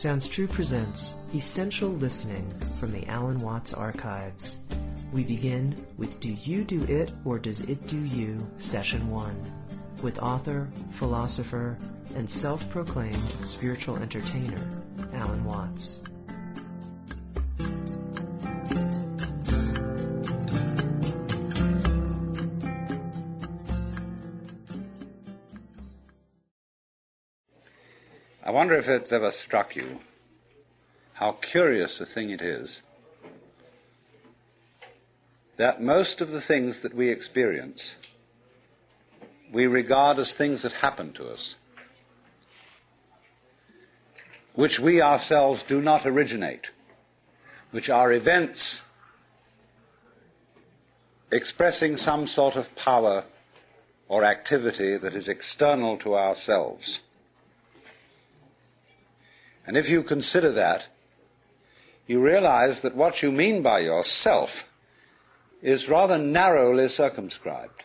Sounds True presents Essential Listening from the Alan Watts Archives. We begin with Do You Do It or Does It Do You? Session 1 with author, philosopher, and self-proclaimed spiritual entertainer, Alan Watts. I wonder if it's ever struck you how curious a thing it is that most of the things that we experience we regard as things that happen to us, which we ourselves do not originate, which are events expressing some sort of power or activity that is external to ourselves. And if you consider that, you realize that what you mean by yourself is rather narrowly circumscribed.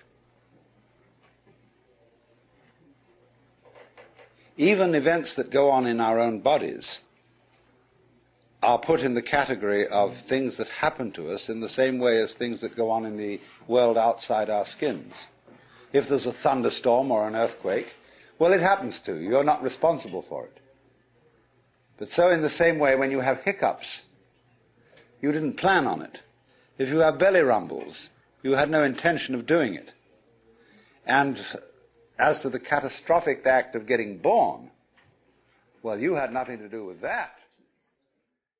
Even events that go on in our own bodies are put in the category of things that happen to us in the same way as things that go on in the world outside our skins. If there's a thunderstorm or an earthquake, well, it happens to you. You're not responsible for it. But so in the same way, when you have hiccups, you didn't plan on it. If you have belly rumbles, you had no intention of doing it. And as to the catastrophic act of getting born, well, you had nothing to do with that.